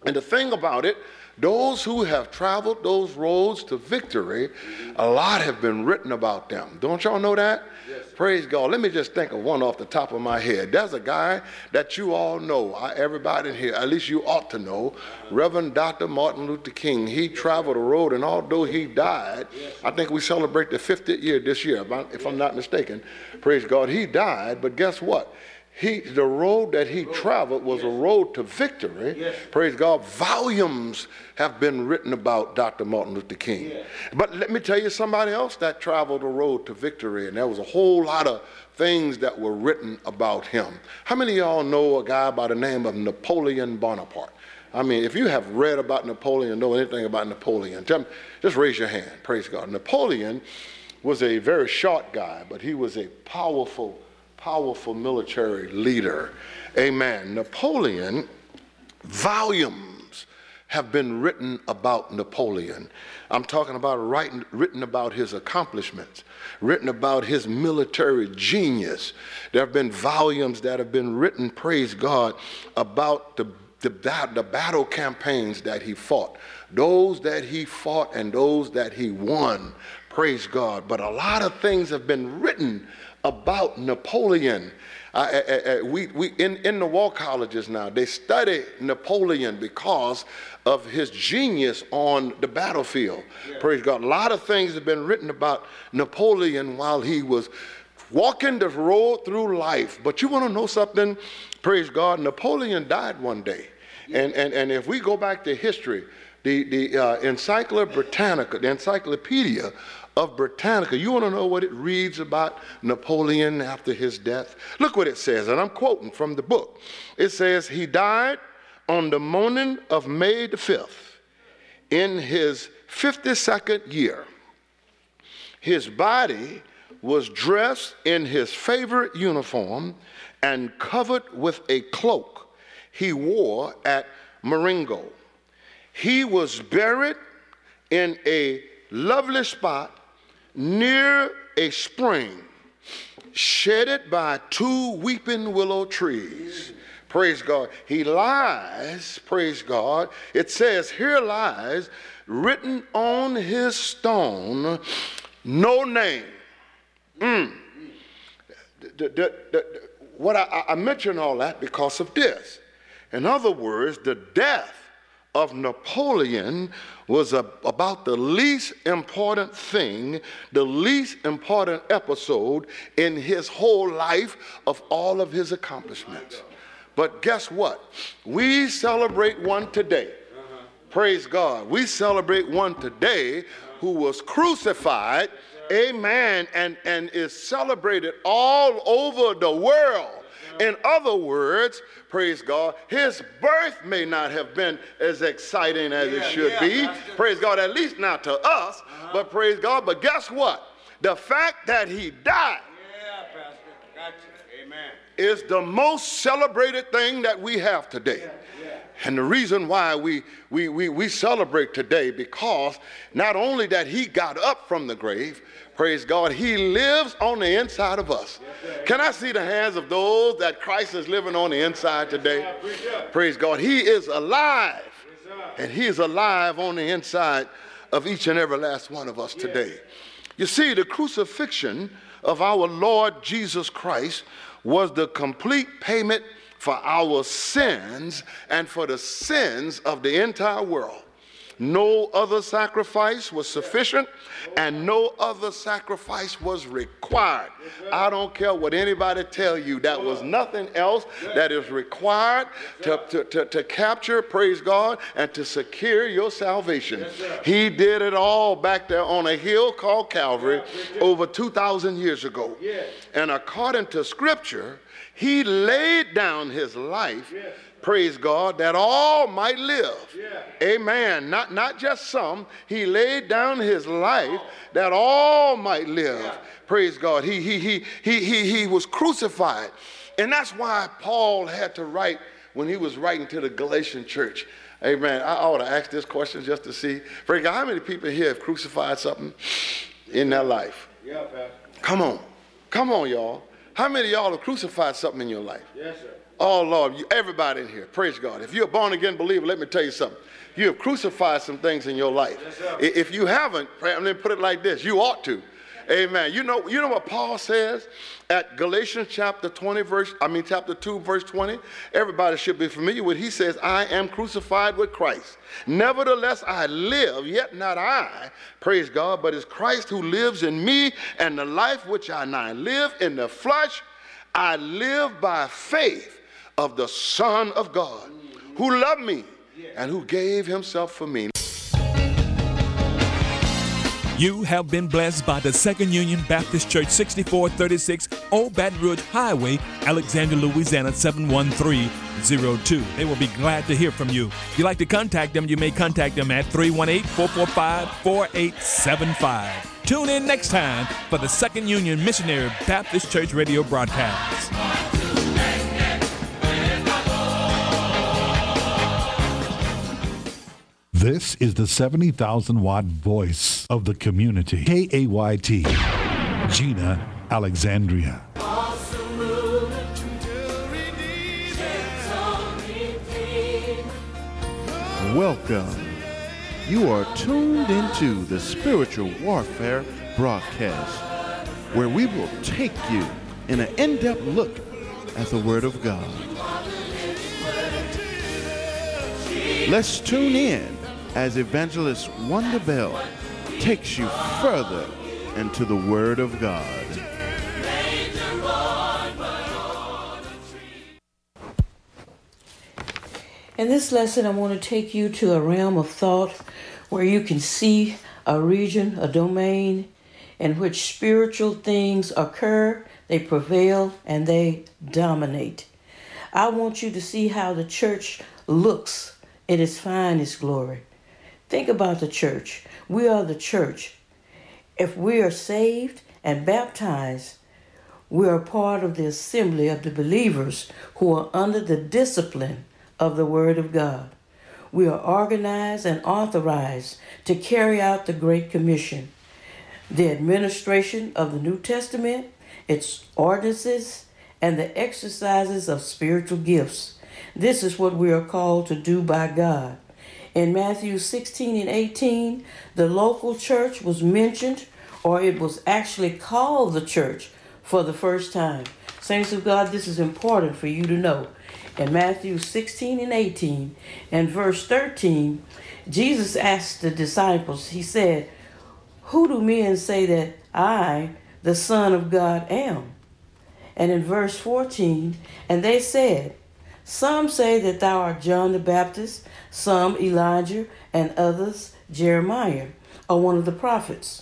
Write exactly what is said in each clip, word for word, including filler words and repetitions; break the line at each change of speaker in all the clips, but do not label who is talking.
And the thing about it, those who have traveled those roads to victory, a lot have been written about them. Don't y'all know that? Yes. Praise God. Let me just think of one off the top of my head. There's a guy that you all know, everybody in here, at least you ought to know, Reverend Doctor Martin Luther King. He traveled the road, and although he died, I think we celebrate the fiftieth year this year, if I'm not mistaken. Praise God. He died, but guess what? He, the road that he traveled was a road to victory. Yes. Praise God. Volumes have been written about Doctor Martin Luther King. Yes. But let me tell you somebody else that traveled the road to victory, and there was a whole lot of things that were written about him. How many of y'all know a guy by the name of Napoleon Bonaparte? I mean, if you have read about Napoleon, know anything about Napoleon, tell me, just raise your hand. Praise God. Napoleon was a very short guy, but he was a powerful powerful military leader. Amen. Napoleon, volumes have been written about Napoleon. I'm talking about writing, written about his accomplishments, written about his military genius. There have been volumes that have been written, praise God, about the, the, the battle campaigns that he fought, those that he fought and those that he won, praise God. But a lot of things have been written about Napoleon. Uh, uh, uh, we, we, in, in the war colleges now, they study Napoleon because of his genius on the battlefield. Yeah. Praise God. A lot of things have been written about Napoleon while he was walking the road through life. But you want to know something? Praise God. Napoleon died one day. Yeah. And, and, and if we go back to history, the, the uh, Encyclopedia Britannica, the Encyclopedia of Britannica, you want to know what it reads about Napoleon after his death? Look what it says, and I'm quoting from the book. It says, he died on the morning of May the fifth in his fifty-second year. His body was dressed in his favorite uniform and covered with a cloak he wore at Marengo. He was buried in a lovely spot near a spring, shaded by two weeping willow trees. Praise God. He lies, praise God. It says, here lies, written on his stone, no name. Mm. The, the, the, what I, I mention all that because of this. In other words, the death of Napoleon was a, about the least important thing, the least important episode in his whole life of all of his accomplishments. But guess what? We celebrate one today. Uh-huh. Praise God. We celebrate one today who was crucified, amen, and, and is celebrated all over the world. In other words, praise God, his birth may not have been as exciting as yeah, it should yeah, be. Pastor. Praise God, at least not to us. Uh-huh. But praise God, but guess what? The fact that he died yeah, Pastor. Gotcha. Amen. is the most celebrated thing that we have today. Yeah, yeah. And the reason why we, we, we, we celebrate today, because not only that he got up from the grave, praise God, he lives on the inside of us. Yes, can I see the hands of those that Christ is living on the inside today? Yes, praise God. He is alive. Yes, and he is alive on the inside of each and every last one of us yes. today. You see, the crucifixion of our Lord Jesus Christ was the complete payment for our sins and for the sins of the entire world. No other sacrifice was sufficient, and no other sacrifice was required. I don't care what anybody tell you. That was nothing else that is required to, to, to, to capture, praise God, and to secure your salvation. He did it all back there on a hill called Calvary over two thousand years ago. And according to Scripture, he laid down his life, praise God, that all might live. Yeah. Amen. Not, not just some. He laid down his life that all might live. Yeah. Praise God. He, he, he, he, he, he was crucified. And that's why Paul had to write when he was writing to the Galatian church. Amen. I ought to ask this question just to see. Praise God, how many people here have crucified something in their life? Yeah, Pastor. Come on. Come on, y'all. How many of y'all have crucified something in your life? Yes, sir. Oh, Lord, you, everybody in here, praise God. If you're a born-again believer, let me tell you something. You have crucified some things in your life. Yes, if you haven't, let me put it like this, you ought to. Amen. You know, you know what Paul says at Galatians chapter twenty, verse, I mean chapter two, verse twenty. Everybody should be familiar with. He says, I am crucified with Christ. Nevertheless, I live, yet not I, praise God, but it's Christ who lives in me, and the life which I now live in the flesh, I live by faith of the Son of God, who loved me and who gave himself for me.
You have been blessed by the Second Union Baptist Church, sixty-four thirty-six Old Baton Rouge Highway, Alexandria, Louisiana, seven one three zero two. They will be glad to hear from you. If you'd like to contact them, you may contact them at three one eight, four four five, four eight seven five. Tune in next time for the Second Union Missionary Baptist Church radio broadcast.
This is the seventy thousand watt voice of the community. K A Y T, Gina, Alexandria.
Welcome. You are tuned into the Spiritual Warfare broadcast, where we will take you in an in-depth look at the Word of God. Let's tune in as Evangelist Wanda Bell takes you further into the Word of God.
In this lesson, I want to take you to a realm of thought where you can see a region, a domain in which spiritual things occur, they prevail, and they dominate. I want you to see how the church looks in its finest glory. Think about the church. We are the church. If we are saved and baptized, we are part of the assembly of the believers who are under the discipline of the Word of God. We are organized and authorized to carry out the Great Commission, the administration of the New Testament, its ordinances, and the exercises of spiritual gifts. This is what we are called to do by God. In Matthew sixteen and eighteen, the local church was mentioned, or it was actually called the church for the first time. Saints of God, this is important for you to know. In Matthew sixteen and eighteen and verse thirteen, Jesus asked the disciples, he said, "Who do men say that I, the Son of God, am?" And in verse fourteen, and they said, "Some say that thou art John the Baptist, some Elijah, and others Jeremiah, or one of the prophets."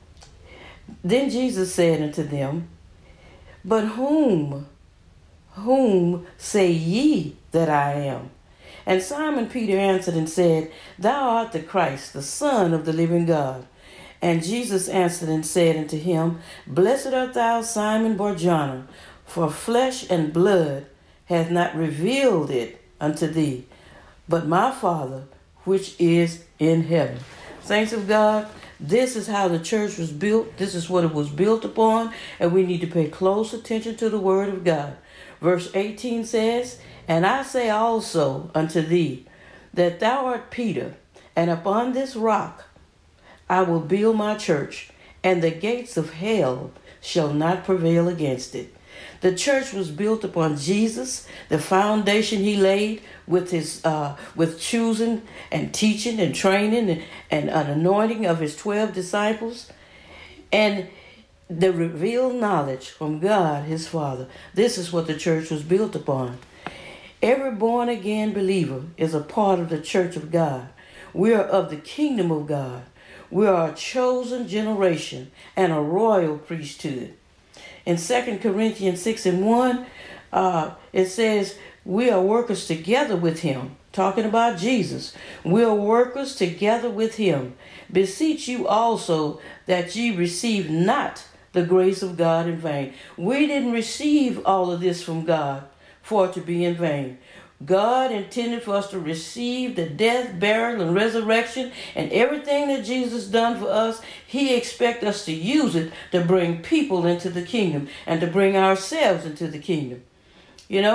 Then Jesus said unto them, "But whom, whom say ye that I am?" And Simon Peter answered and said, "Thou art the Christ, the Son of the living God." And Jesus answered and said unto him, "Blessed art thou, Simon Bar-Jonah, for flesh and blood hath not revealed it unto thee, but my Father which is in heaven." Saints of God, this is how the church was built. This is what it was built upon, and we need to pay close attention to the Word of God. Verse eighteen says, "And I say also unto thee, that thou art Peter, and upon this rock I will build my church, and the gates of hell shall not prevail against it." The church was built upon Jesus, the foundation he laid with his, uh, with choosing and teaching and training and, and an anointing of his twelve disciples, and the revealed knowledge from God, his Father. This is what the church was built upon. Every born-again believer is a part of the church of God. We are of the kingdom of God. We are a chosen generation and a royal priesthood. In Second Corinthians six and one, uh, it says, "We are workers together with him," talking about Jesus. "We are workers together with him. Beseech you also that ye receive not the grace of God in vain." We didn't receive all of this from God for it to be in vain. God intended for us to receive the death, burial, and resurrection, and everything that Jesus done for us. He expects us to use it to bring people into the kingdom and to bring ourselves into the kingdom. You know,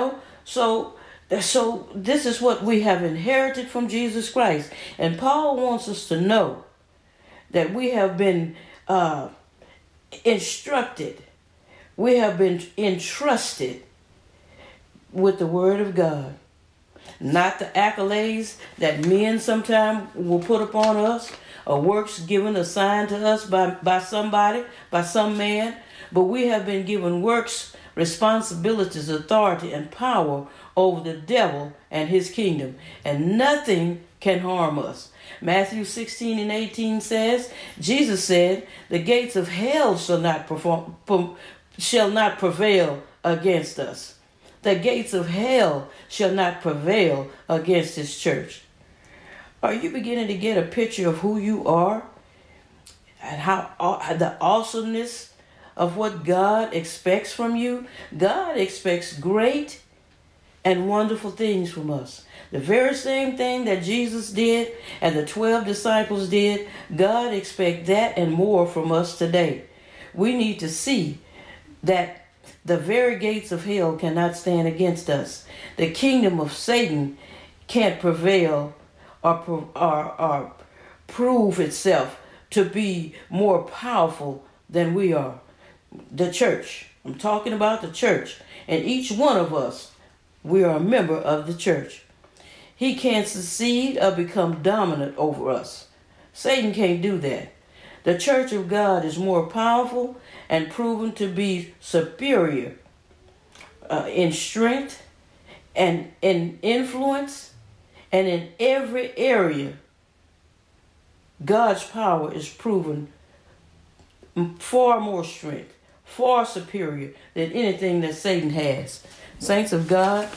So, so this is what we have inherited from Jesus Christ. And Paul wants us to know that we have been uh, instructed, we have been entrusted with the Word of God. Not the accolades that men sometimes will put upon us, or works given, assigned to us by, by somebody, by some man, but we have been given works, responsibilities, authority, and power over the devil and his kingdom, and nothing can harm us. Matthew sixteen and eighteen says, Jesus said, the gates of hell shall not perform, shall not prevail against us. The gates of hell shall not prevail against his church. Are you beginning to get a picture of who you are and how the awesomeness of what God expects from you? God expects great and wonderful things from us. The very same thing that Jesus did and the twelve disciples did, God expects that and more from us today. We need to see that the very gates of hell cannot stand against us. The kingdom of Satan can't prevail or, or, or prove itself to be more powerful than we are. The church. I'm talking about the church. And each one of us, we are a member of the church. He can't succeed or become dominant over us. Satan can't do that. The church of God is more powerful and proven to be superior uh, in strength and in influence, and in every area. God's power is proven far more strength, far superior than anything that Satan has. Saints of God,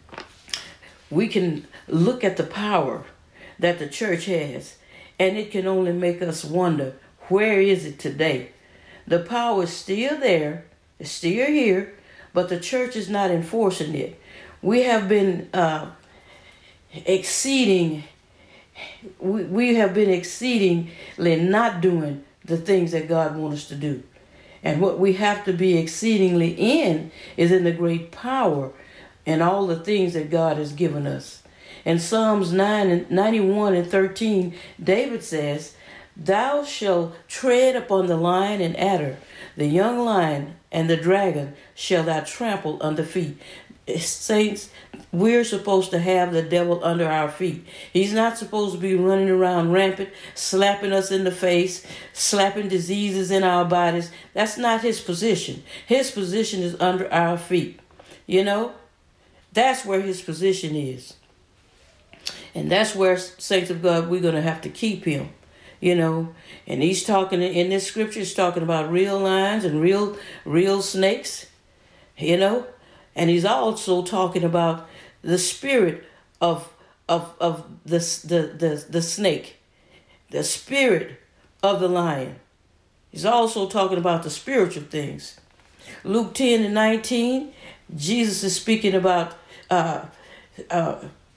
we can look at the power that the church has, and it can only make us wonder, where is it today? The power is still there, it's still here, but the church is not enforcing it. We have been uh, exceeding, we, we have been exceedingly not doing the things that God wants us to do. And what we have to be exceedingly in is in the great power and all the things that God has given us. In Psalms nine and ninety-one and thirteen, David says, "Thou shalt tread upon the lion and adder, the young lion and the dragon shall thou trample under feet." Saints, we're supposed to have the devil under our feet. He's not supposed to be running around rampant, slapping us in the face, slapping diseases in our bodies. That's not his position. His position is under our feet. You know, that's where his position is. And that's where, saints of God, we're going to have to keep him. You know, and he's talking in this scripture, he's talking about real lions and real, real snakes, you know. And he's also talking about the spirit of of of the the the, the snake, the spirit of the lion. He's also talking about the spiritual things. Luke ten and nineteen, Jesus is speaking about uh, uh,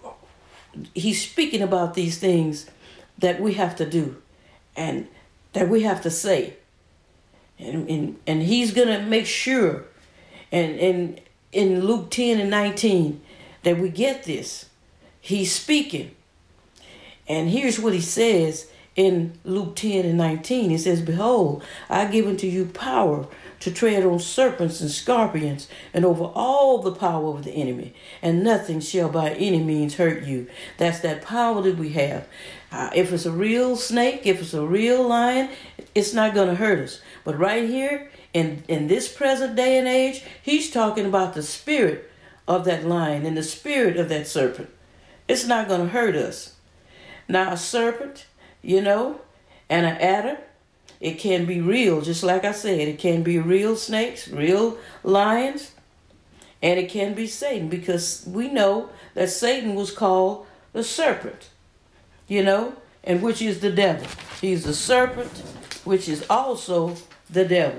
he's speaking about these things that we have to do and that we have to say. And and, and he's gonna make sure and and in Luke ten and nineteen that we get this. He's speaking. And here's what he says in Luke ten and nineteen. He says, "Behold, I give unto you power to tread on serpents and scorpions and over all the power of the enemy, and nothing shall by any means hurt you." That's that power that we have. Uh, if it's a real snake, if it's a real lion, it's not going to hurt us. But right here, in, in this present day and age, he's talking about the spirit of that lion and the spirit of that serpent. It's not going to hurt us. Now, a serpent, you know, and an adder, it can be real, just like I said. It can be real snakes, real lions, and it can be Satan, because we know that Satan was called the serpent, you know, and which is the devil. He's the serpent, which is also the devil.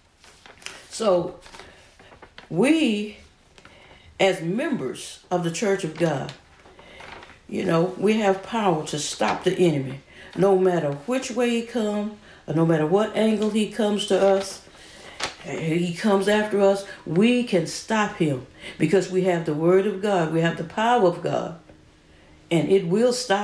So we, as members of the Church of God, you know, we have power to stop the enemy, no matter which way he comes, or no matter what angle he comes to us. he comes after us, we can stop him because we have the word of God, we have the power of God, and it will stop